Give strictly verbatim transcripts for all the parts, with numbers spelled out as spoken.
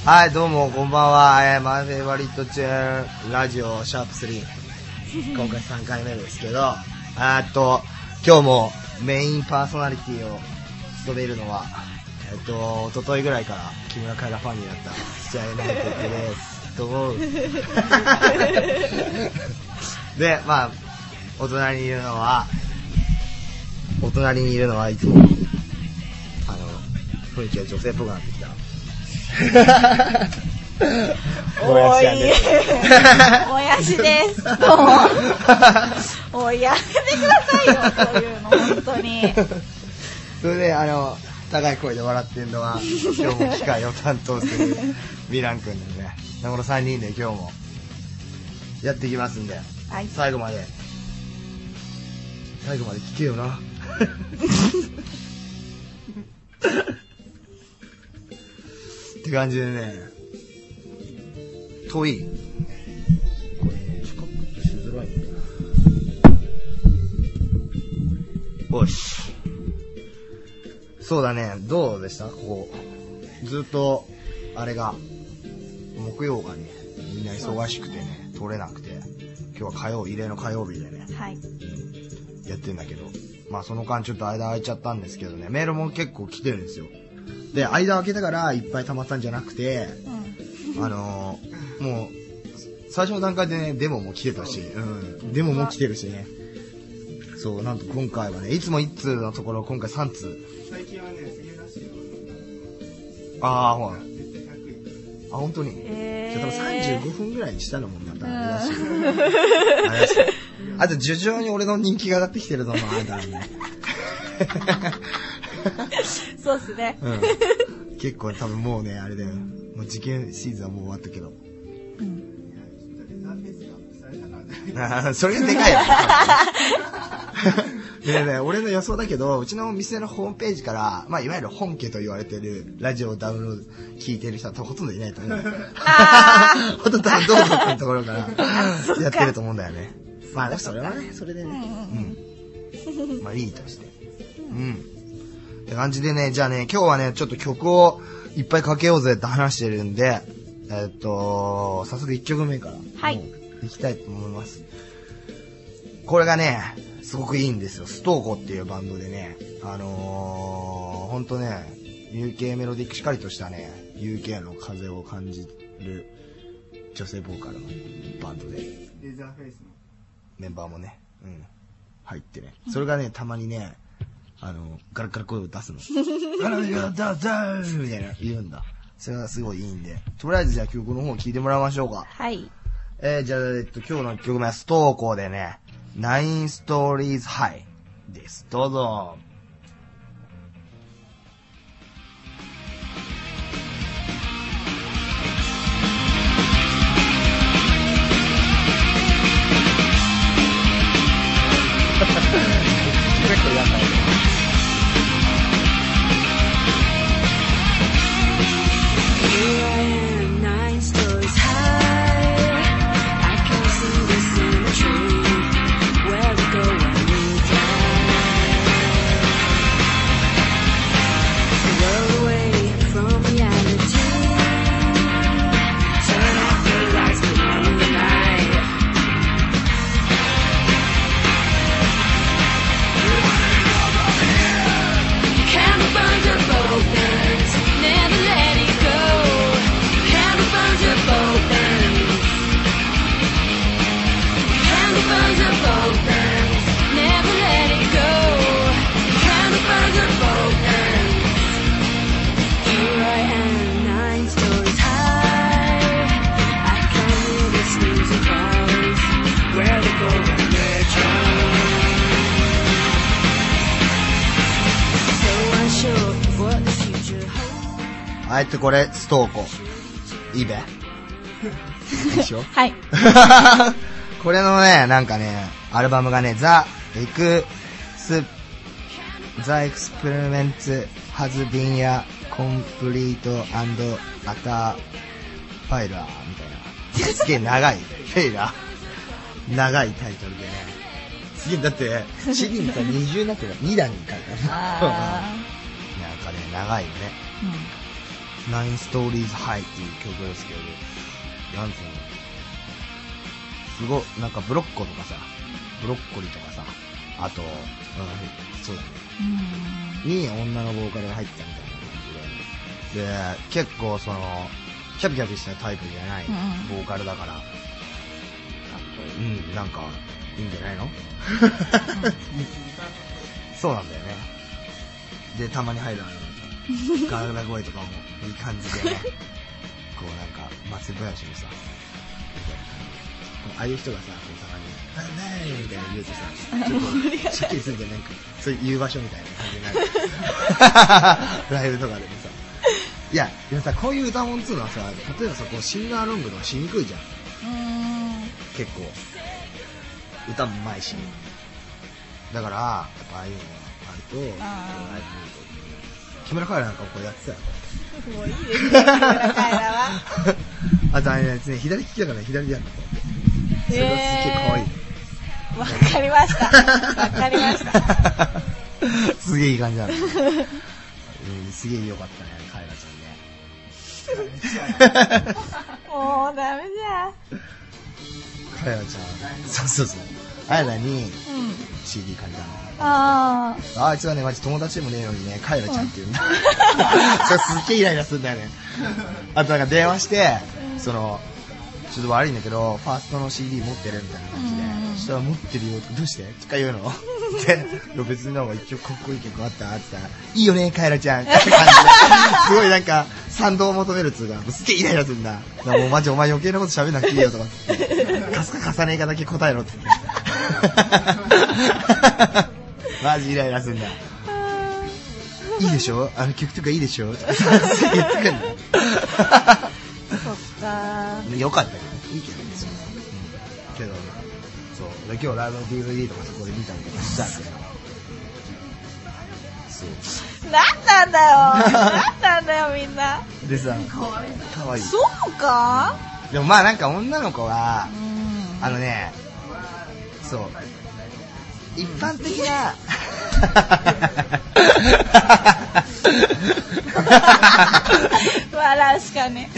はい、どうもこんばんは。えー、マイフェイバリットチェーンラジオシャープスリー、今回さんかいめですけど、えっと今日もメインパーソナリティを務めるのは、えっと一昨日ぐらいから木村カエラファンになった土屋エナイテッドですと思うで、まあお隣にいるのはお隣にいるのはいつもあの雰囲気が女性っぽくなってきたもやしちゃんですもやしですどうもおいやめてくださいよそういうの本当にそれであの高い声で笑ってるのは今日も機械を担当するミラン君ですね。このさんにんで今日もやっていきますんで、はい、最後まで最後まで聞けよなって感じでね、遠いこれ近くってしづらいんだよし。そうだね、どうでしたここずっとあれが木曜がねみんな忙しくてね撮れなくて、今日は火曜異例の火曜日でね、はい、やってんだけど、まあその間ちょっと間空いちゃったんですけどね、メールも結構来てるんですよ。で間空けたからいっぱい溜まったんじゃなくて、うん、あのー、もう最初の段階でねデモも来てたし、うん、デモも来てるしね。そうなんと今回はねいつもいっ通のところ今回さん通。最近はね杉浦市のああほらあ本当に、えー、じゃあ多分さんじゅうごふんぐらいにしたのもまたあれだし、うん、あれだしあと徐々に俺の人気が上がってきてるのもあるからねそうっすね、 うん、結構多分もうねあれだよ、もう受験シーズンはもう終わったけど、うん、それがでかいよでね、俺の予想だけどうちの店のホームページから、まあ、いわゆる本家と言われてるラジオをダウンロード聞いてる人はほとんどいないと思うほとんどどうぞっていうところからやってると思うんだよね。まあそれはねそれでね、うん、まあいいとしてうんって感じでね、じゃあね今日はねちょっと曲をいっぱいかけようぜって話してるんで、えっと早速いっきょくめからはいいきたいと思います。これがねすごくいいんですよ。ストーコっていうバンドでね、あのー、ほんとね ユーケー メロディックしっかりとしたね ユーケー の風を感じる女性ボーカルのバンドで、レザーフェイスのメンバーもね、うん、入ってね、それがねたまにねあのガラガラ声を出すのガラガラダダーみたいな言うんだ。それがすごいいいんで、とりあえずじゃあ曲の方聴いてもらいましょうか。はい、えー、じゃあ、えっと、今日の曲目はストーコーでねナインストーリーズハイです。どうぞ。結構やんないね。あえてこれストーコいいべでしょはいこれのねなんかねアルバムがねザ・エクスザ・エクスペリメンツ・ハズ・ビンやコンプリート・アンド・アター・ファイラーみたいなすげえ長いフェイラー長いタイトルでね、すげえだってシーディーにさにじゅうになってるに段に書いてあるなんかね長いよね、うんナインストーリーズハイっていう曲ですけど、なんつうの、すごい、なんかブロッコとかさ、ブロッコリーとかさ、あと、うん、そうだね。に女のボーカルが入ったみたいな感じで、で、結構その、キャピキャピしたタイプじゃないボーカルだから、うん、うん、なんか、いいんじゃないのそうなんだよね。で、たまに入るあの、ガラガラ声とかもいい感じでね、こうなんか、松林のさ、ああいう人がさ、こうたまに、あ、なーみたいな言うとさ、ちょっと、しっきりするんじゃなんか、そういう言う場所みたいな感じになる。ライブとかでもさ。いや、でもさ、こういう歌もんっつうのはさ、例えばさ、こうシンガーロングとかしにくいじゃん。結構。歌もうまいし。だから、やっぱああいうのがあると、ライブ見ると、木村カエラなんかもこうやってたよ。 もういいですよ、木村カエラは。 あとあれね、左利きだからね、左でやるの。それがすっげえ可愛い。 わかりました。わかりました。 すげえいい感じなの。うん、すげえ良かったね、カエラちゃんね。 もうダメじゃん。 カエラちゃん、そうそうそう。あやなに、うん、シーディー 借りたの。 ああ。あいつはね、マジ友達でもねえのにね、カエラちゃんって言うんだ。それすっげえイライラするんだよね。あとなんか電話して、その、ちょっと悪いんだけど、ファーストの シーディー 持ってるみたいな感じで、うん、そしたら持ってるよ、どうしてとか言うので、別になんか一応かっこいい曲あったって言ったら、いいよね、カエラちゃんって感じで、すごいなんか、賛同を求めるっつうか、すっげえイライラするんだ。だからもうマジお前余計なこと喋んなくていいよとかって、カスカ重ねかだけ答えろって言って。マジイライラするんだ。いいでしょあの曲とかいいでしょって言ってくるんだ。 そっかー。よかったけど、いいけどね、それは。うん。けど、そう。で今日ライブの ディーブイディー とかそこで見たりとかしたんだけど。そう。 なんなんだよなんなんだよ、みんな。 でさ、かわいい。 そうかでもまあなんか女の子は、あのね、そう。一般的な、 笑うしかね。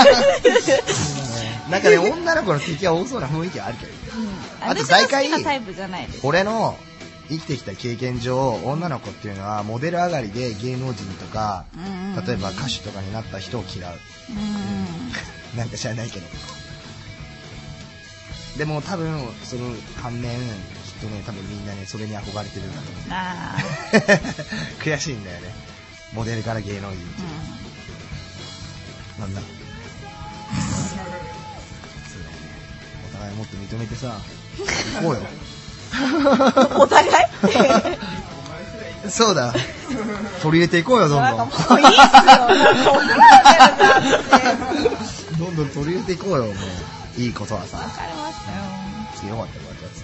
なんかね、女の子の敵は多そうな雰囲気はあるけど、うん、あと大体俺の生きてきた経験上、女の子っていうのはモデル上がりで芸能人とか、うん、例えば歌手とかになった人を嫌う、うん、なんか知らないけど、でも多分その反面きっとね、多分みんなねそれに憧れてるんだと思う。あ悔しいんだよね、モデルから芸能人って、うん、なんだお互いもっと認めてさ、行こうよ。 お互いそうだ。取り入れていこうよ、どんどん。 なんかもういいっすよ。なんか怒られてるじゃんって。 どんどん取り入れていこうよ、もう。いいことはさ。 わかりましたよ。 よかったよ、こうやって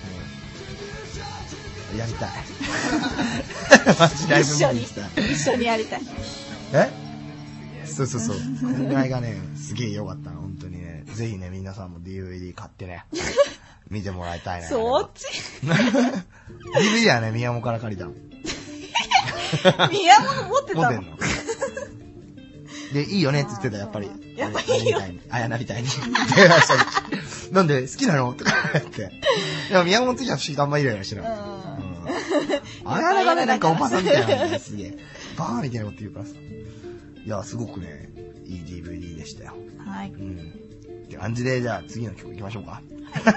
。うん、やりたい。マジライブ見に行きたい。 一緒にやりたい。 えそうそうそう。このぐらいがね、すげえ良かったの、本当にね。ぜひね、皆さんも ディーブイディー 買ってね、見てもらいたいね。 そっちディーブイディー はね、宮本から借りたの。 宮本持ってたの？ 持ってんの。で、いいよねって言ってた、やっぱり。 やっぱいいよ。 あやなみたいに。なんで、好きなのとか言って。でも宮本的には不思議とあんまイライラしてない。あやながね、なんかおばさんみたいなんだ、すげえ。バーみたいなこと言うからさ。いや、すごくね、いい ディーブイディー でしたよ。 はい。 うん。って感じで、じゃあ次の曲行きましょうか。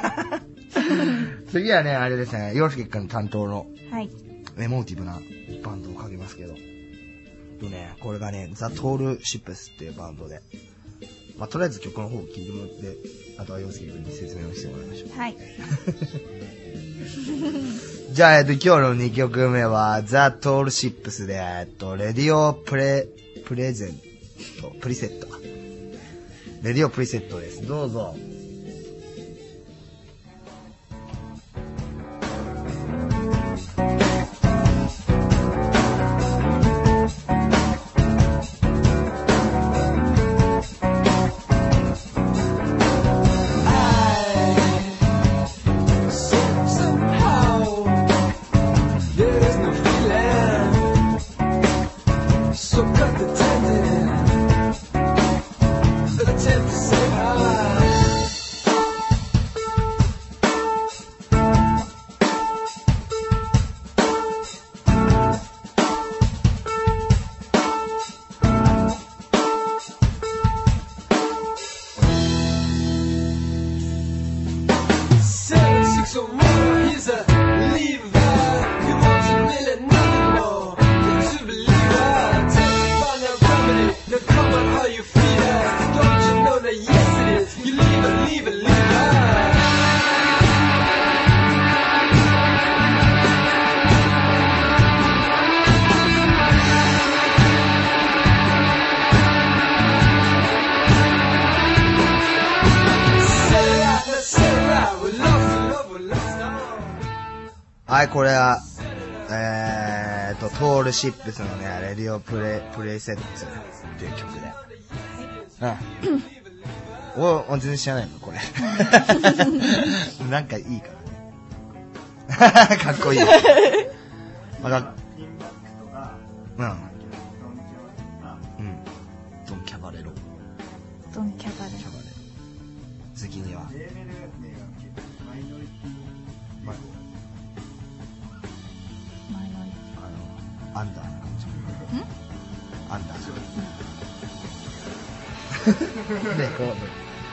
次はね、あれですね、ヨルシケックの担当の、はい。エモーティブなバンドをかけますけど。とね、これがね、ザ・トール・シップスっていうバンドで。まあ、とりあえず曲の方を聴いてもらって、あとはヨルシケックに説明をしてもらいましょう。 はい。 じゃあ、えっと、今日のにきょくめは、ザ・トール・シップスで、えっと、レディオ・プレ、プレゼント、プリセット。レディオ・プリセットです。どうぞ。 So cut the tendon So what is a believer? You want to really nothing more than to believe her. Tell me find a remedy. Now come on, how you feel her? Don't you know that yes it is? You leave her, leave her, leave her. はい、これは、えーと、トールシップスのね、レディオプレイ、プレイセットっていう曲で。うん。お、全然知らないのこれ。なんかいいからね。かっこいい。まだ、うん。うん。ドンキャバレロ。 ドンキャバレロ。 次には。アンダーな感じ。んアンダー。で、こう、そう。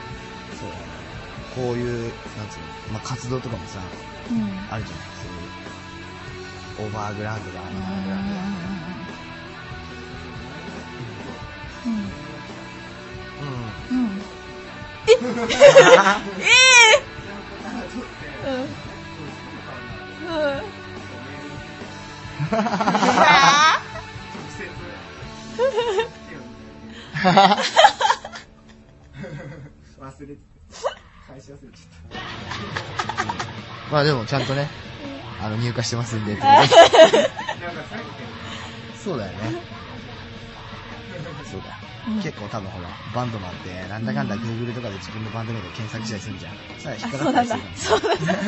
こういう、なんつうの、まあ、活動とかもさ、うん、あるじゃないそういう、オーバーグラウンドだ、アンダーグラウンドだ。うん。うん。うん。えええうん。うん。うわ忘れて返し忘れちゃった。まあでもちゃんとね、あの入荷してますんで。そうだよね。そうだ。うん、結構多分ほらバンドマンってなんだかんだ Google とかで自分のバンド名で検索したりするじゃん。さあ引っかかったりする。そうなんだ。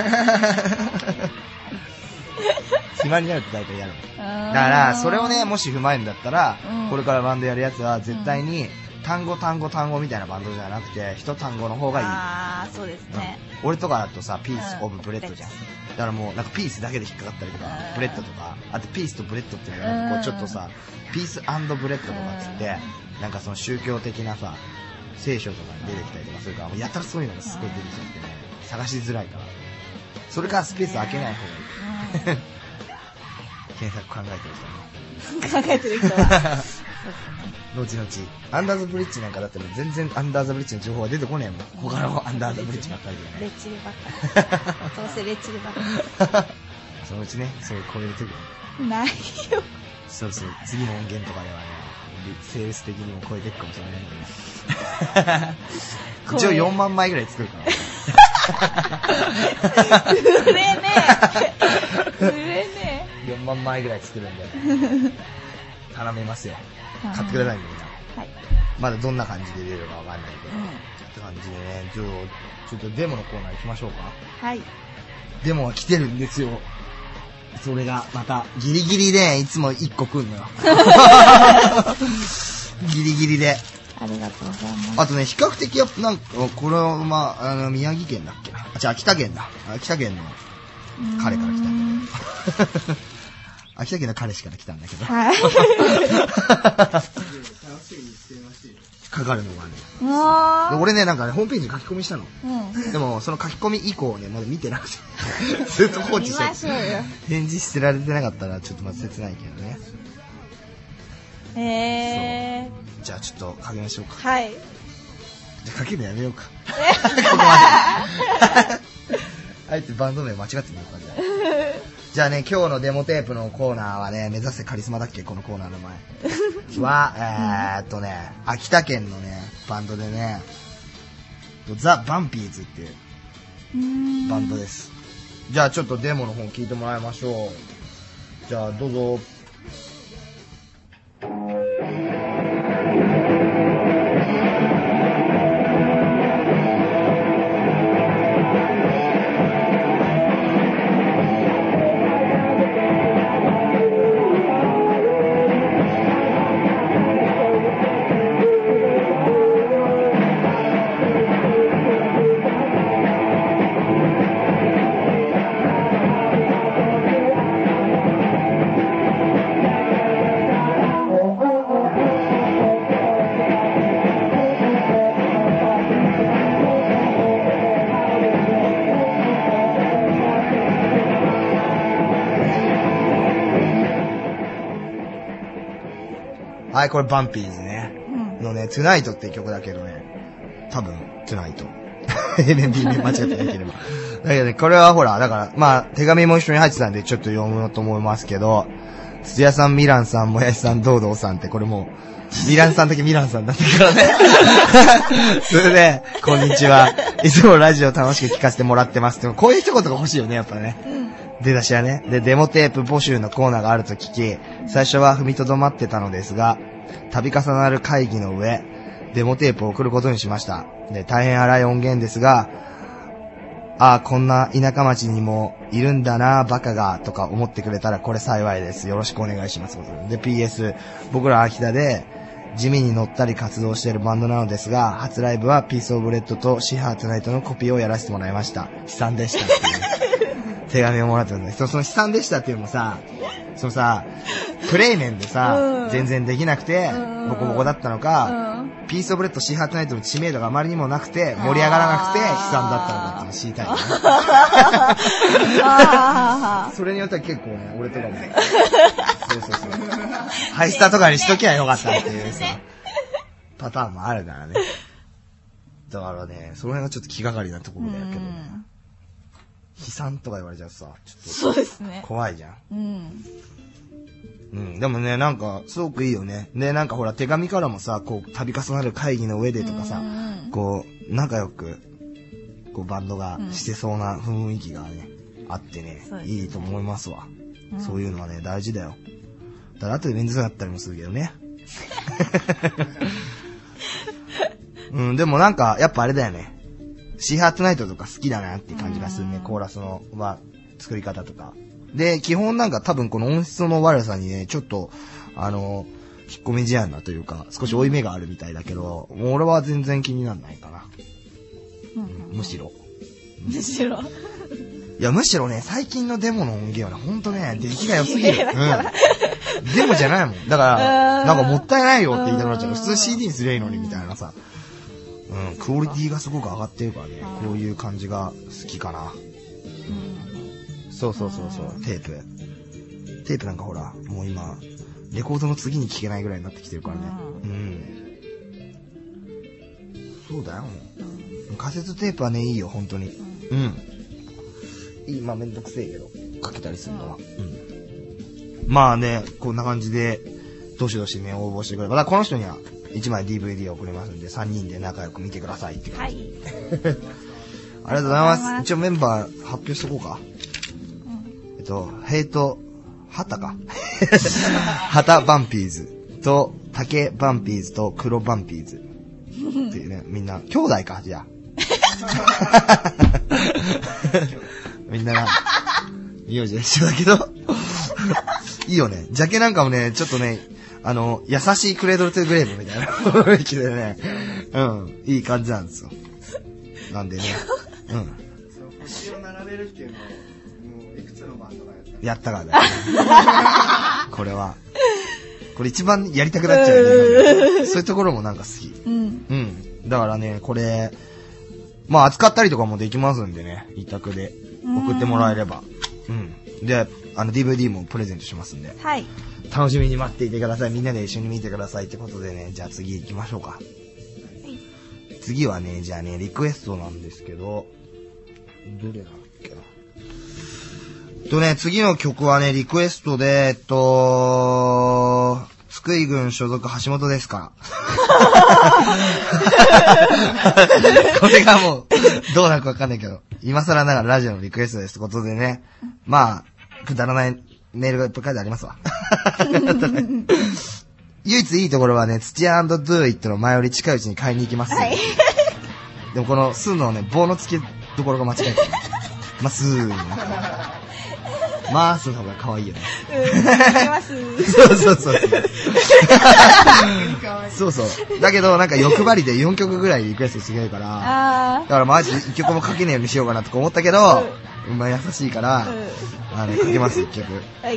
暇になると大体やる。だからそれをねもし踏まえるんだったら、うん、これからバンドやるやつは絶対に単語単語単語みたいなバンドじゃなくて一単語の方がいい。 ああそうですね、 うん、俺とかだとさピースオブブレッドじゃん。だからもうなんかピースだけで引っかかったりとかブレッドとかあとピースとブレッドっていうのがなんかこうちょっとさピース&ブレッドとかっつってなんかその宗教的なさ聖書とかに出てきたりとかするからもうやったらそういうのがすごい出てきちゃってね探しづらいからそれからスペース開けない方がいい。検索考えてる人ね考えてる人は後々アンダーズブリッジなんかだったら全然アンダーズブリッジの情報は出てこねえもん他のアンダーズブリッジばっかりでねレッチリばっかりどうせレッチリばっかりそのうちねそういう超える時ないよそうそう次の音源とかではねセールス的にも超えていくかもしれないけどね一応よんまんまいぐらい作るから売れねえ売れねえよんまんまいぐらい作るんで頼みますよ買ってくださいみんな、はい、まだどんな感じで出るかわかんないけど、うん、って感じでねちょちょっとデモのコーナー行きましょうか。 はいデモは来てるんですよ。それがまたギリギリでいつもいっこ来んのよギリギリでありがとうございます。 あとね比較的やっぱなんかこれはまあ、あの宮城県だっけなあじゃあ秋田県だ秋田県の彼から来たんだけど秋田県の彼氏から来たんだけどはいかかるのがね俺ねなんかねホームページに書き込みしたの、うん、でもその書き込み以降ねまだ見てなくてずっと放置して返事してられてなかったらちょっとまず切ないけどねへえー、 じゃあちょっとかけましょうか。 はいじゃあかけるのやめようかここまであえてバンド名間違ってみようかじゃあじゃあね今日のデモテープのコーナーはね目指せカリスマだっけこのコーナーの前はえーっとね秋田県のねバンドでねザ・バンピーズっていうバンドです。じゃあちょっとデモの方聞いてもらいましょう。じゃあどうぞ。 はい、これバンピーズね。うん、のね、トゥナイトっていう曲だけどね。多分、トゥナイト。エルエヌディー 間違ってなければ。だけどね、これはほら、だから、まあ、手紙も一緒に入ってたんで、ちょっと読むと思いますけど、土屋さん、ミランさん、もやしさん、ドードーさんって、これもう、ミランさんだけミランさんだったからね。それで、こんにちは。いつもラジオ楽しく聞かせてもらってます。でも、こういう一言が欲しいよね、やっぱね。うん、出だしはね。で、デモテープ募集のコーナーがあると聞き、最初は踏みとどまってたのですが、度重なる会議の上、デモテープを送ることにしました。で、大変荒い音源ですが、ああ、こんな田舎町にもいるんだな、バカが、とか思ってくれたらこれ幸いです。よろしくお願いします。で、ピーエス、僕ら秋田で地味に乗ったり活動しているバンドなのですが、初ライブはピースオブレッドとシハートゥナイトのコピーをやらせてもらいました。悲惨でしたっていう手紙をもらってるんだけど、その悲惨でしたっていうのもさ、そのさ、プレイ面でさ、うん、全然できなくて、ボコボコだったのか、うん、ピースオブレッド、シーハートナイトの知名度があまりにもなくて、盛り上がらなくて、悲惨だったのかっていうのを知りたいよね。それによっては結構ね、俺とかも、そうそうそう。ハイスターとかにしときゃよかったっていうさ、パターンもあるからね。だからね、その辺がちょっと気がかりなところだけどね。悲惨とか言われちゃうとさ、ちょっと、 そうですね。 怖いじゃん。 うん。 うん。でもね、なんか、すごくいいよね。で、なんかほら、手紙からもさ、こう、度重なる会議の上でとかさ、こう、仲良く、こう、バンドがしてそうな雰囲気がね、うん、あってね、いいと思いますわ、うん。そういうのはね、大事だよ。だから後で面倒くさかったりもするけどね。うん、でもなんか、やっぱあれだよね。シーハートナイトとか好きだなっていう感じがするね。コーラスの、まあ、作り方とか。で、基本なんか多分この音質の悪さにね、ちょっと、あの、引っ込み思案なというか、少し負い目があるみたいだけど、もう俺は全然気にならないかな。うん、むしろ。 むしろ。 いや、むしろね、最近のデモの音源はね、ほんとね、出来が良すぎる。うん。デモじゃないもん。だから、なんかもったいないよって言いたくなっちゃう。普通 シーディー にすりゃいいのにみたいなさ。うん、クオリティがすごく上がってるからね、こういう感じが好きかな。うん、そうそうそうそう、テープ。テープなんかほら、もう今、レコードの次に聴けないぐらいになってきてるからね。うん。そうだよ。カセットテープはね、いいよ、本当に。うん。いい、まあめんどくせえけど、かけたりするのは。うん。まあね、こんな感じで、どしどしね、応募してくれば。だからこの人にはいちまい ディーブイディー を送りますんで、さんにんで仲良く見てくださいっていう。はい。ありがとうございます。一応メンバー発表しとこうか。うん、えっと、ヘイト、ハタか。ハタバンピーズと、タケバンピーズと黒バンピーズ。っていうね、みんな、兄弟か、じゃあ。みんなが、名字で一緒だけど。いいよね。ジャケなんかもね、ちょっとね、あの、優しいクレードルトゥーグレーブみたいな雰囲気でね、うん、いい感じなんですよ。なんでね、うん。星を並べるっていうのを、もういくつのバンドがやったからだよね。これは。これ一番やりたくなっちゃうよね。そういうところもなんか好き。うん。うん。だからね、これ、まあ扱ったりとかもできますんでね、委託で送ってもらえれば。うん。で、あの ディーブイディー もプレゼントしますんで。はい。楽しみに待っていてください。みんなで一緒に見てくださいってことでね、じゃあ次行きましょうか。はい、次はね、じゃあね、リクエストなんですけど、どれだっけな。とね、次の曲はね、リクエストで、えっと、津久井郡所属橋本ですか。これがもう、どうなるかわかんないけど、今更ながらラジオのリクエストですってことでね、まあ、くだらないメールがいっぱい書いてありますわ。唯一いいところはね、土屋&ドゥイットの前より近いうちに買いに行きます、はい。でもこのスーのね、棒の付けどころが間違えてる。まあ、スーになった。マースの方が可愛いよね。うん、ます。そうそうそう。そうそう。だけどなんか欲張りでよんきょくぐらいリクエストしてくれるから、だからマジでいっきょくもかけねえようにしようかなとか思ったけど、うん、まあ優しいから、うん、あの、かけます、いっきょく。はい。うん。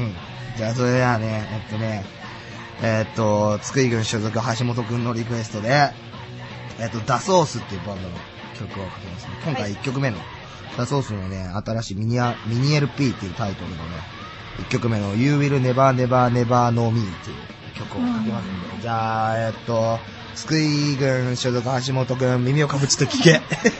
じゃあそれではね、えっとね、えー、っと、津久井郡所属橋本くんのリクエストで、えっと、ダソースっていうバンドの曲をかけますね。今回いっきょくめの。ダソースのね、新しいミニア、ミニ エルピー っていうタイトルのね、いっきょくめの You Will Never Never Never Know Me っていう曲をかけますんで。じゃあ、えっと、津久井郡所属橋本くん、耳をかぶちと聞け。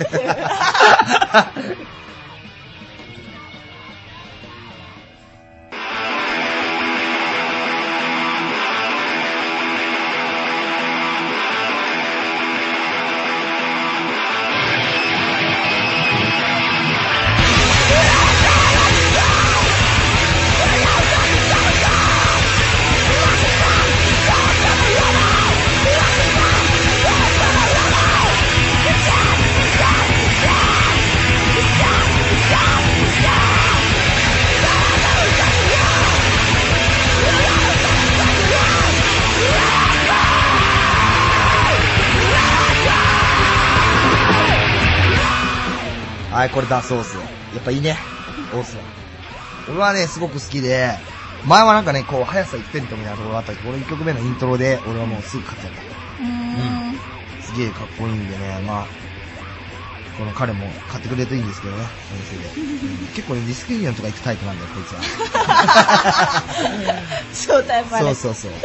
はい、これだ、ソース。やっぱいいね。オースは。俺はね、すごく好きで、前はなんかね、こう、速さ一点とみたいなところがあったけど、このいっきょくめのイントロで、俺はもうすぐ勝っちゃった。 うーん。 うん。すげえかっこいいんでね、まあ、この彼も買ってくれるといいんですけどね、お店で。うん、結構ね、ディスクユニオンとか行くタイプなんだよ、こいつは。 そうタイプある。 そうそうそう。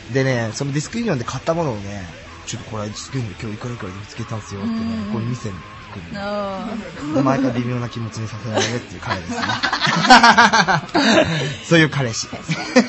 でね、そのディスクユニオンで買ったものをね、ちょっとこれディスクユニオン今日いくらいくらで見つけたんですよってね、これ店に行くんで。毎回微妙な気持ちにさせられるっていう彼ですね。そういう彼氏。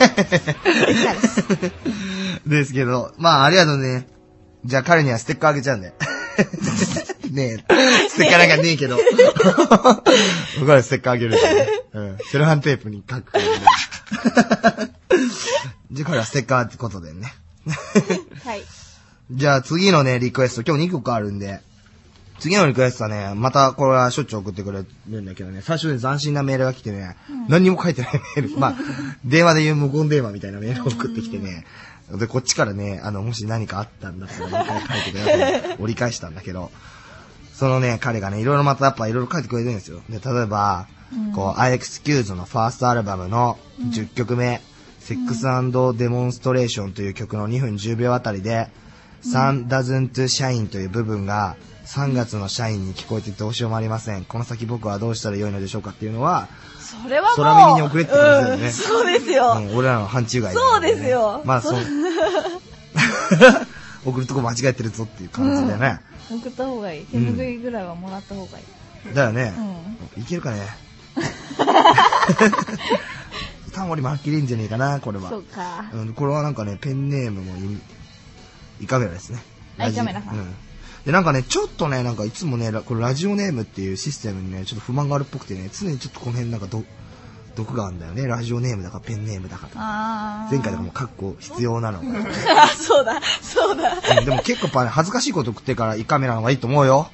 ですけど、まあありがとうね。じゃあ彼にはステッカーあげちゃうんで。ねえ、ステッカーなんかねえけど。僕はステッカーあげるんで、ね。うん。セロハンテープに書くからね。じゃあ彼はステッカーってことでね。 はい。じゃあ次のね、リクエスト、今日にきょくあるんで、次のリクエストはね、またこれはしょっちゅう送ってくれるんだけどね、最初に斬新なメールが来てね、うん、何にも書いてないメール、まあ、電話で言う無言電話みたいなメールを送ってきてね、で、こっちからね、あの、もし何かあったんだったら、もう一回書いてくれって折り返したんだけど、そのね、彼がね、いろいろまたやっぱいろいろ書いてくれるんですよ。で、例えば、うん、こう、iExcuse のファーストアルバムのじゅっきょくめ、うん、Sex and Demonstration という曲のにふんじゅうびょうあたりで、うん、Sun doesn't shine という部分が、さんがつの社員に聞こえてどうしようもありません。この先僕はどうしたらよいのでしょうかっていうのは、 それはもう空耳に送れってことですよね、うん。 そうですよ。 うん、俺らの範疇外、ね。 そうですよ。 まあそう。送るとこ間違えてるぞっていう感じでね。 うん、送った方がいい。手拭いぐらいはもらった方がいい。 うん、だよね。うん、いけるかね。タモリもはっきりいいんじゃねえかな、これは。 そうか。 うん、これはなんかね、ペンネームもイカメラですね。 イカメラさん。うんで、なんかね、ちょっとね、なんかいつもね、これラジオネームっていうシステムにね、ちょっと不満があるっぽくてね、常にちょっとこの辺なんかど、毒があるんだよね。ラジオネームだかペンネームだかと。前回とかもカッコ必要なの。 そうだ、そうだ、 うん。でも結構やっぱね、恥ずかしいこと送ってから胃カメラの方がいいと思うよ。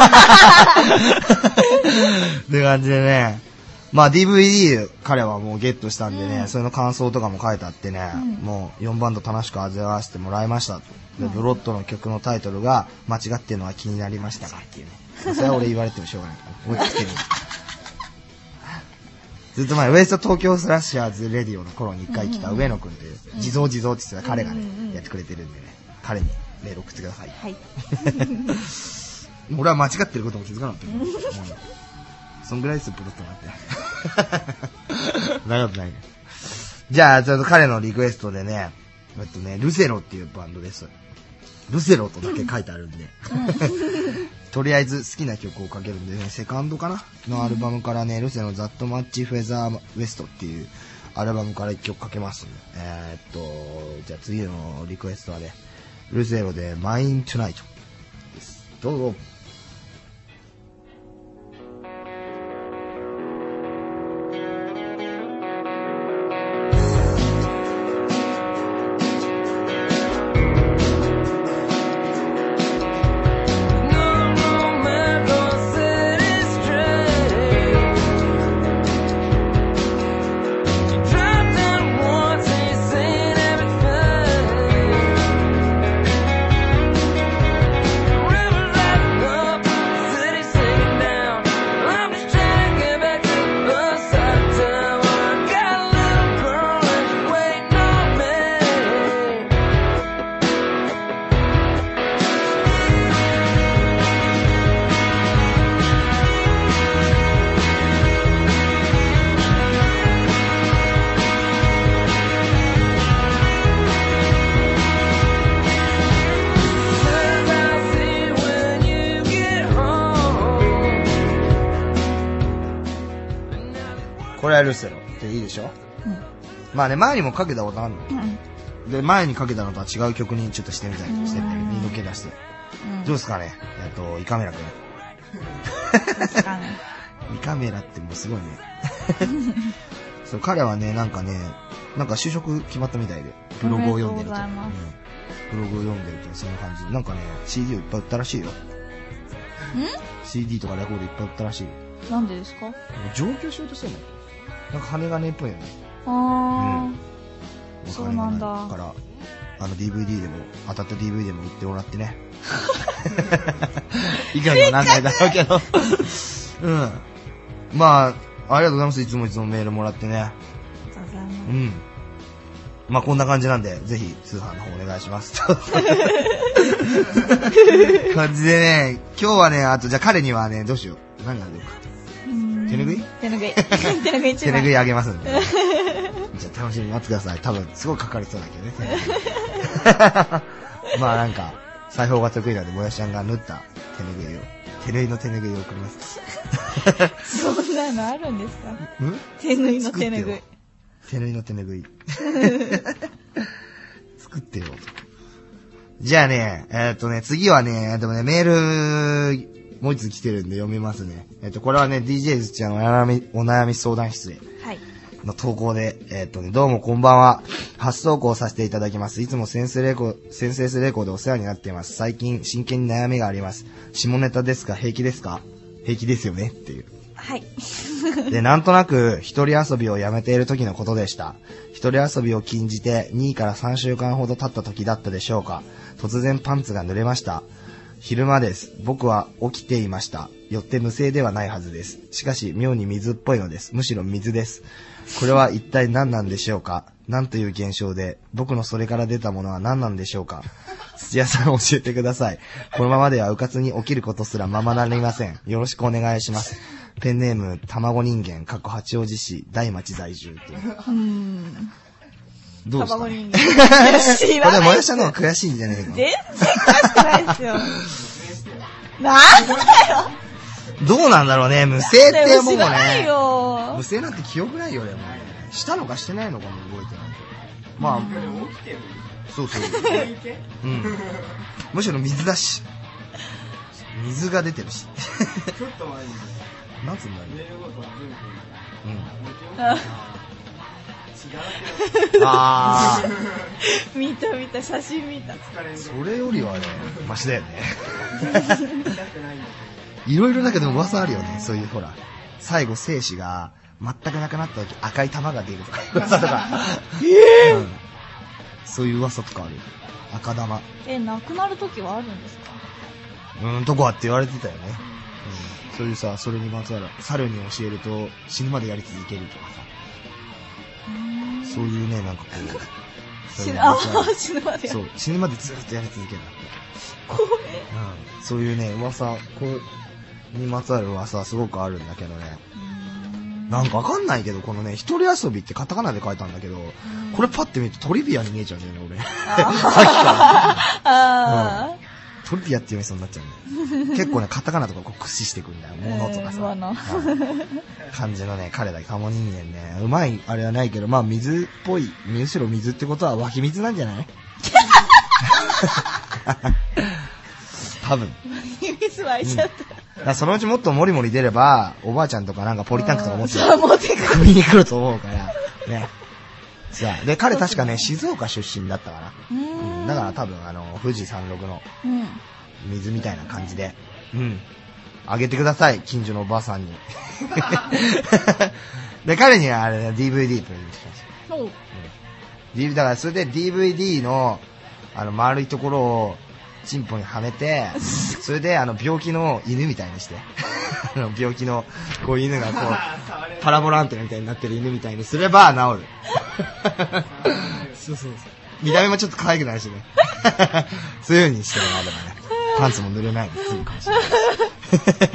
って感じでね。まあ ディーブイディー 彼はもうゲットしたんでね、うん、それの感想とかも書いてあってね、うん、もうよんバンド楽しく味わわせてもらいましたと。で、ブロッドの曲のタイトルが間違ってるのは気になりましたかっていうね。それは俺言われてもしょうがない。覚えてきてる。ずっと前、ウエスト東京スラッシャーズレディオの頃に一回来た上野くんという、地蔵地蔵って言ってた彼がね、やってくれてるんでね、彼にメール送ってください。はい。俺は間違ってることも気づかなかったけど、うん、そんぐらいですよ、ブロッドなんて。なことないね。じゃあ、ちょっと彼のリクエストでね、えっとね、ルセロっていうバンドです。ルセロとだけ書いてあるんで。とりあえず好きな曲をかけるんでね、セカンドかなのアルバムからね、ルセロザットマッチフェザーウエストっていうアルバムから一曲かけますんで。えー、っと、じゃあ次のリクエストはね、ルセロでマイントゥナイトです。どうぞ。 River れはルセロっていいでしょ。うん。まあね、前にもかけたことあるの。うん。で、前にかけたのとは違う曲にちょっとしてみたりしてて、リード系出して。うん。どうですかね、えっと、イカメラくん。確かに。イカメラってもうすごいね。そう、彼はね、なんかね、なんか就職決まったみたいで、ブログを読んでると。うん。ブログを読んでると、そんな感じ。なんかね、シーディー をいっぱい売ったらしいよ。ん ?シーディー とかレコードいっぱい売ったらしいよ。 なんでですか？ 上京しようとしてんの？なんか羽金っぽいよね。 あー。うん、そうなんだ。 だから、あの ディーブイディー でも、当たった ディーブイディー でも売ってもらってね。いかにもなんないだろうけど。うん。まあ、ありがとうございます。いつもいつもメールもらってね。ありがとうございます。 うん。まあこんな感じなんで、ぜひ通販の方お願いします。感じでね、今日はね、あとじゃあ彼にはね、どうしよう。何が出るか。手ぬぐい手ぬぐい。手ぬぐい一番。手ぬぐいあげますんで、ね。じゃあ楽しみに待ってください。多分、すごいかかりそうだけどね。まあなんか、裁縫が得意なんで、もやしちゃんが縫った手ぬぐいを、手縫いの手ぬぐいを送ります。 そんなのあるんですか？ん手縫いの手ぬぐい。 手縫いの手ぬぐい。作ってよ。じゃあね、えっとね、次はね、でもね、メール、もう一つ来てるんで読みますね。えっと、これはね、ディージェー ズちゃんのお悩み、お悩み相談室の投稿で、はい、えっとね、どうもこんばんは。初投稿させていただきます。いつもセンスレコ、センセースレコでお世話になっています。最近真剣に悩みがあります。下ネタですか？平気ですか？平気ですよねっていう。 はい。 で、なんとなく一人遊びをやめている時のことでした。一人遊びを禁じてにからさんしゅうかんほど経った時だったでしょうか。突然パンツが濡れました。昼間です。僕は起きていました。よって無声ではないはずです。しかし妙に水っぽいのです。むしろ水です。これは一体何なんでしょうか。何という現象で、僕のそれから出たものは何なんでしょうか。土屋さん教えてください。このままではうかつに起きることすらままなりません。よろしくお願いします。ペンネーム、卵人間、過去八王子市、大町在住っていう。うーん。どうですか、ね、卵人間。これ、もやしゃの方が悔しいんじゃねえか。 全然悔しくないですよ。なんだよ。 どうなんだろうね、無声ってもうね。 無声なんて記憶ないよね、もう。したのかしてないのかも覚えてない。まあ、起きてる。そうそう。うん。むしろ水だし。水が出てるし。ちょっと前に。なんつうんだろう。寝ることはうん。あー。見た見た、写真見た。 それよりはね、マシだよね。いろいろだけど噂あるよね、そういうほら。最後、精子が全くなくなった時赤い玉が出るとか噂とか。えーうん、そういう噂とかある。赤玉。 え、なくなる時はあるんですか？ うーん、とこはって言われてたよね。うん、そういうさ、それにまつわる、猿に教えると死ぬまでやり続けるとかさ。そういうね、なんかこう。 死ぬ、あー、死ぬまで。 そう、死ぬまでずっとやり続ける。 怖え。 うん。そういうね、噂、こう、にまつわる噂はすごくあるんだけどね。なんかわかんないけど、このね、一人遊びってカタカナで書いたんだけど、これパッて見るとトリビアに見えちゃうんだよね、俺。さっきから。あー。トリビアって読みそうになっちゃうんだよ。結構ね、カタカナとかこう駆使してくんだよ。物とかさ。感じのね、彼だけカモ人間ね。うまい、あれはないけど、まあ水っぽい、むしろ水ってことは湧き水なんじゃない多分。 湧き水湧いちゃった。 うん、だそのうちもっとモリモリ出れば、おばあちゃんとかなんかポリタンクとか持って首に来ると思うから、ね。さあ、で、彼確かね、静岡出身だったかな。うん、だから多分、あの、富士山麓の水みたいな感じで、うん。あげてください、近所のおばあさんに。で、彼にはあれ、ディーブイディー プレゼントしました。うん。D、だからそれで ディーブイディー の、あの、丸いところを、チンポにはめて、それで、あの、病気の犬みたいにして、あの、病気の、こう、犬がこう、パラボランテみたいになってる犬みたいにすれば治る。そうそうそう。見た目もちょっと可愛くなるしね。そういう風にしてもらえればね、パンツも濡れないで済むかもしれない。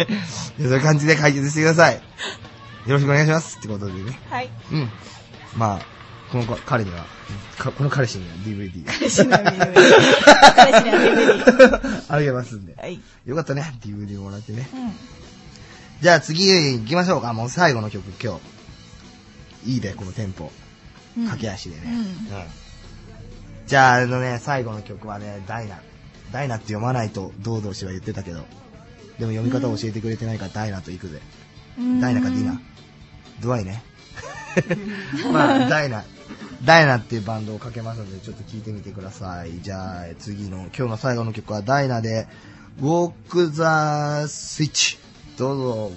そういう感じで解決してください。よろしくお願いします。ってことでね。 はい。 うん。まあ、この彼には、この彼氏には ディーブイディー。 彼氏には ディーブイディー。彼氏には ディーブイディー。 あげますんで。 はい。 よかったね、ディーブイディー もらってね。うん。じゃあ次行きましょうか。もう最後の曲、今日。 いいね、このテンポ。 うん駆け足でね。 うんうんじゃあ、あのね、最後の曲はね、ダイナ。ダイナって読まないと、堂々氏は言ってたけど。でも読み方を教えてくれてないから、ダイナと行くぜ。ダイナかディナ。ドワイね。まあ、ダイナ。ダイナっていうバンドをかけますので、ちょっと聞いてみてください。じゃあ、次の、今日の最後の曲はダイナで、Walk the Switch。どうぞ。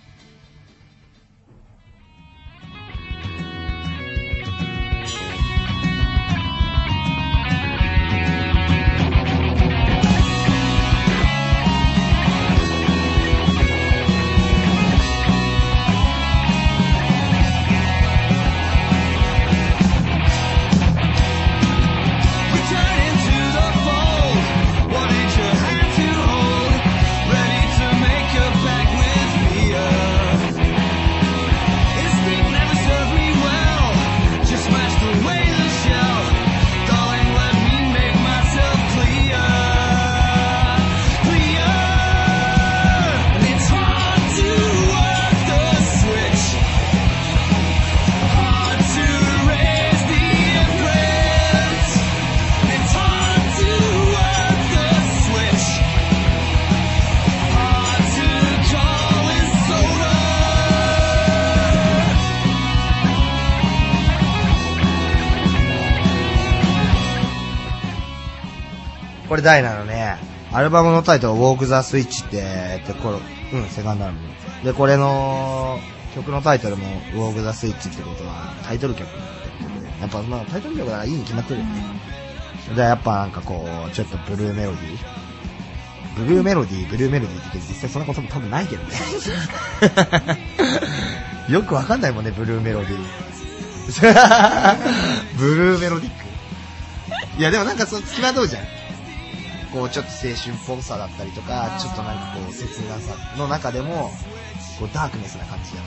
これダイナのね、アルバムのタイトル、Walk the Switch って、で、これ、うん、セカンドアルバム。で、これの、曲のタイトルも Walk the Switch ってことは、タイトル曲ってことで、やっぱまあタイトル曲だからいいに決まってるよね。で、やっぱなんかこう、ちょっとブルーメロディーブルーメロディー、ブルーメロディーって実際そんなことも多分ないけどね。よくわかんないもんね、ブルーメロディー。ブルーメロディック。いやでもなんかその付きまとうじゃん。こうちょっと青春っぽさだったりとか、ちょっとなんかこう切なさの中でも、こうダークネスな感じじゃ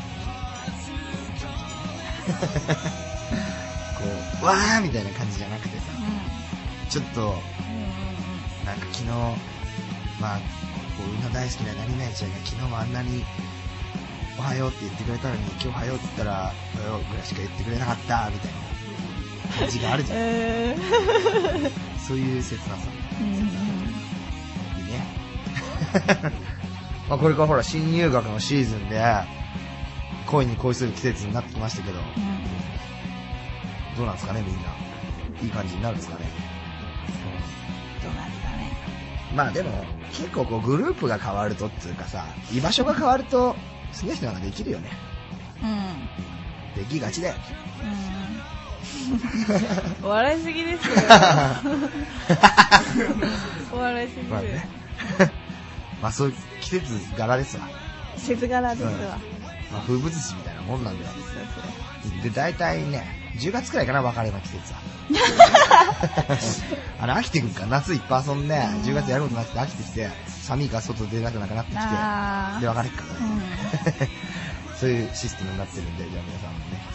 ない。こう、わーみたいな感じじゃなくてさ、ちょっと、なんか昨日、まあ、こう、うな大好きな何々ちゃんが昨日もあんなに、おはようって言ってくれたのに、今日おはようって言ったら、おはようぐらいしか言ってくれなかった、みたいな感じがあるじゃん。えー、そういう切なさ。いいね。まあこれからほら、新入学のシーズンで、恋に恋する季節になってきましたけど、うん、どうなんですかね、みんな。いい感じになるんですかね。 どうなんですかね。 まあでも、結構こうグループが変わるとっていうかさ、居場所が変わると、好きな人なんかできるよね。うん。できがちだよね。 うん。笑いすぎですよ。笑いすぎる。まあね。 まあそういう季節柄ですわ。 季節柄ですわ。うん、 まあ風物詩みたいなもんなんだよ。で、大体ね、じゅうがつくらいかな、別れの季節は。あの、飽きてくるから、夏いっぱい遊んで、じゅうがつやることなくて飽きてきて、寒いから外出なくなくなってきて、で、別れっからね。うん、そういうシステムになってるんで、じゃあ皆さんもね、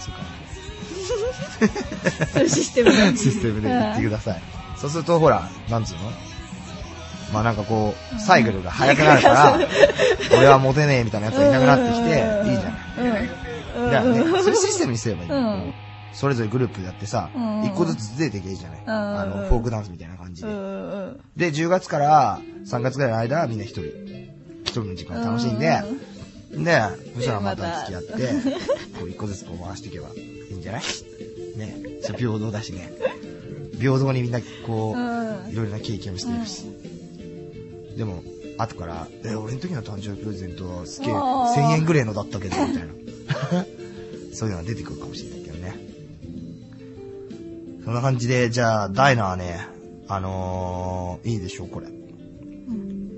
そうか。 そういうシステムで。 システムで言ってください。そうすると、ほら、なんつうのまあなんかこう、サイクルが速くなるから、俺はモテねえみたいなやつがいなくなってきて、いいじゃない。だからね、そういうシステムにすればいい。うんそれぞれグループやってさ、一個ずつ出てけいいじゃない。あの、フォークダンスみたいな感じで。で、じゅうがつからさんがつぐらいの間はみんな一人、一人の時間を楽しんで、で、そしたらまた付き合って、こう一個ずつこう回していけばいいんじゃないね。それ平等だしね。平等にみんなこう、いろいろな経験をしているし。でも、後から、え、俺の時の誕生日プレゼントはすげえせんえんぐらいのだったけど、みたいな。そういうのが出てくるかもしれないけどね。そんな感じで、じゃあ、ダイナはね、あのー、いいでしょう、これ。うん、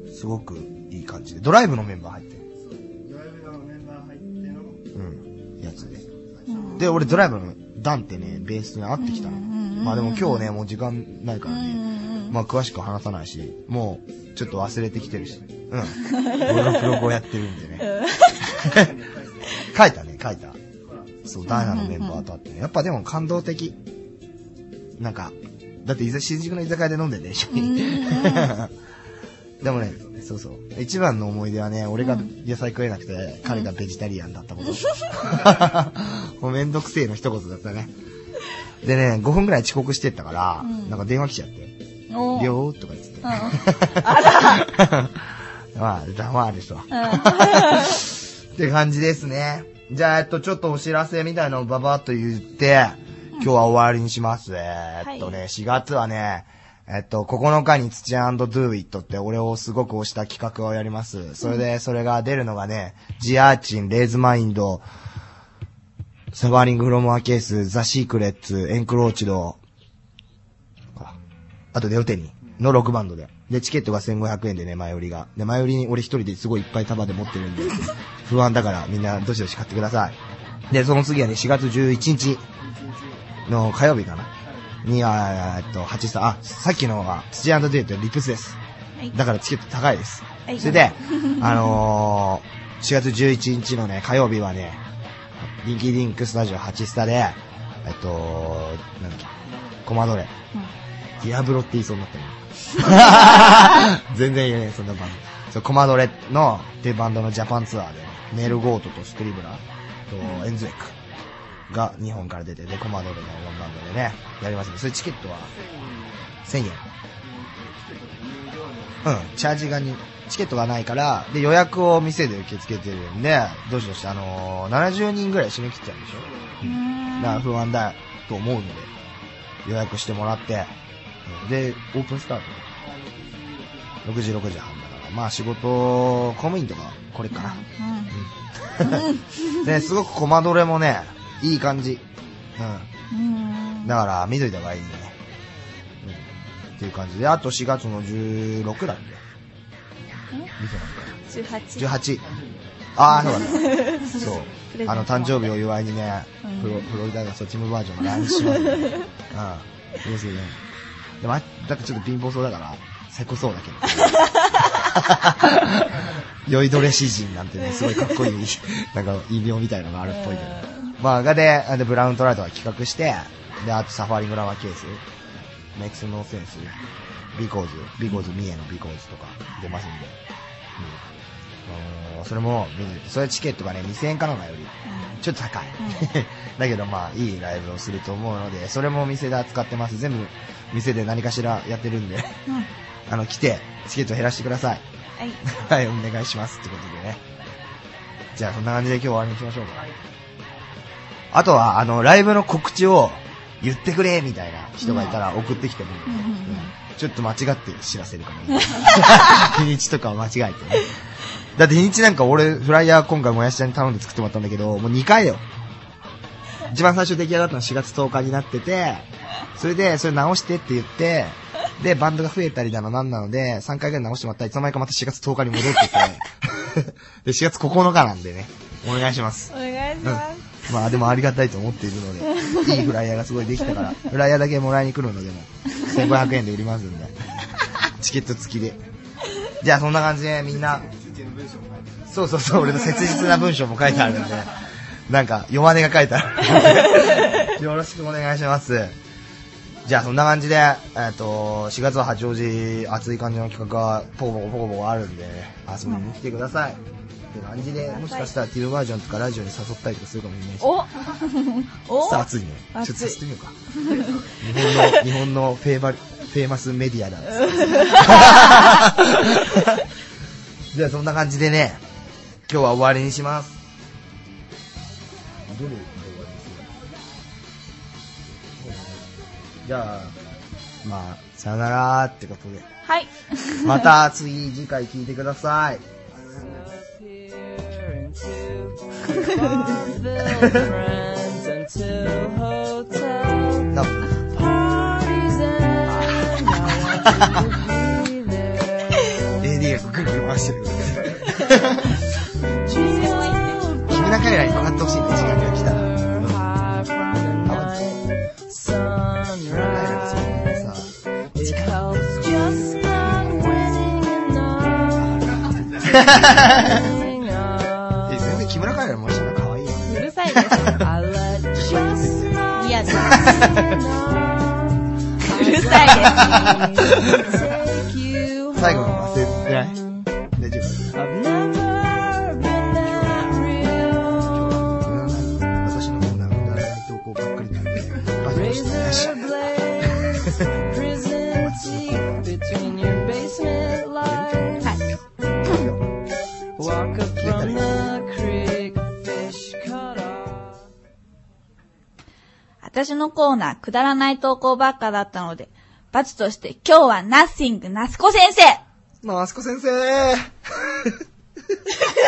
すごくいい感じで。ドライブのメンバー入ってる。ドライブのメンバー入ってのうん、やつで。うん、で、俺ドライブのダンってね、ベースに会ってきたの。まあでも今日ね、もう時間ないからね、まあ詳しく話さないし、もうちょっと忘れてきてるし。うん。俺のブログをやってるんでね。書いたね、書いた。そう、ダイナのメンバーと会ってね。やっぱでも感動的。なんか、だって新宿の居酒屋で飲んでんね、一緒に。でもね、 そうそう。一番の思い出はね、俺が野菜食えなくて、彼がベジタリアンだったこと。もうめんどくせえの一言だったね。でね、ごふんくらい遅刻してったから、うん、なんか電話来ちゃって。りょーとか言ってて。うん、あらまあ、黙ると。って感じですね。じゃあ、えっと、ちょっとお知らせみたいなのをババッと言って、今日は終わりにします。えー、っとね、はい、しがつはね、えっと、ここのかに土&ドゥイットって俺をすごく推した企画をやります。それで、それが出るのがね、ジアーチン、レイズマインド、サバーリングフロムアケース、ザ・シークレッツ、エンクローチド、あとデオテニのろくバンドで。で、チケットがせんごひゃくえんでね、前売りが。で、前売りに俺一人ですごいいっぱい束で持ってるんで、不安だからみんなどしどし買ってください。で、その次はね、しがつじゅういちにちの火曜日かなに、あえっと、はちスタ、あ、さっきのは土&デュエットリップスです。だからチケット高いです。それで、あのー、しがつじゅういちにちのね、火曜日はね、リンキーリンクスタジオはちスタで、えっと、なんだっけ、コマドレ。うんディアブロって言いそうになったね。全然言えない、そんなバンド。そう、コマドレの、っていうバンドのジャパンツアーで、メルゴートとスクリブラとエンズエックが日本から出て、で、コマドレのバンドでね、やりますね。それチケットはせんえん。うん、チャージがに、チケットがないから、で、予約を店で受け付けてるんで、どうしどし、あのー、ななじゅうにんぐらい締め切っちゃうんでしょ。うん。だから不安だと思うので、予約してもらって、で、オープンスタート。ろくじ、ろくじはんだから。まあ仕事、公務員とか、これかな。うん。うん、で、すごくコマドレもね、いい感じ。うん。うんだから、見といた方がいいね。うん。っていう感じで、あとしがつのじゅうろくだっけじゅうはち。 じゅうはち。ああ、そうだね。そう。あの、誕生日を祝いにね、フロ、フロリダがそっちのバージョンをランチしますね。うん。そうですよね。でも、だからちょっと貧乏そうだから、せこそうだけど。酔いどれ詩人なんてね、すごいかっこいい、なんか、異名みたいなのがあるっぽいけど。まあ、がで、で、ブラウントライトは企画して、で、あとサファリグラマーケース、メイクスノーセンス、ビコーズ、ビコーズ、ミエのビコーズとか出ますんで。うん。それも、それチケットがね、にせんえんかなのより、ちょっと高い。だけどまあ、いいライブをすると思うので、それも店で扱ってます。全部、店で何かしらやってるんで、うん、あの、来て、チケット減らしてください。はい。はい、お願いします。ってことでね。じゃあ、そんな感じで今日終わりにしましょうか。あとは、あの、ライブの告知を言ってくれ、みたいな人がいたら送ってきてもいい、うんうん、ちょっと間違って知らせるかもいい。日にちとかを間違えてね。だって日にちなんか俺、フライヤー今回もやしちゃんに頼んで作ってもらったんだけど、もうにかいよ。一番最初出来上がったのはしがつとおかになってて、それで、それ直してって言って、で、バンドが増えたりだのなんなので、さんかいぐらい直してもらったらいつの間にかまたしがつとおかに戻ってて、で、しがつここのかなんでね、お願いします。 お願いします。 うん、まあでもありがたいと思っているので、いいフライヤーがすごいできたから、フライヤーだけもらいに来るのでも、せんごひゃくえんで売りますんで、チケット付きで。じゃあそんな感じでみんな、そうそうそう、俺の切実な文章も書いてあるんで、なんか、弱音が書いてあるので、よろしくお願いします。じゃあそんな感じで、えっと、しがつは八王子、熱い感じの企画がポコポコポコポコあるんで、遊びに来てください。って感じで、もしかしたらティルバージョンとかラジオに誘ったりとかするかもしれないし。おおさあ熱いね。ちょっとさせてみようか。日本の、日本のフェーバ、フェーマスメディアだ。じゃあそんな感じでね、今日は終わりにします。どれで終わりにする？じゃあ、まあ、さよならってことで。 はい。 また次、次回聞いてください。エーディー がぐるぐる回してる。木村カエラに変わってほしいね、時間が来たら。うん。あ、まじ。木村カエラがそういうさ、時間。え、全然木村カエラもしかしたら可愛いよ。 うるさいです。嫌です。うるさいです。 最後の忘れてない？ Walk up 消えた from り。 the creek, fish cutter. 私のコーナー、くだらない投稿ばっかだったので、罰として今日はナッシングナスコ先生マスコ先生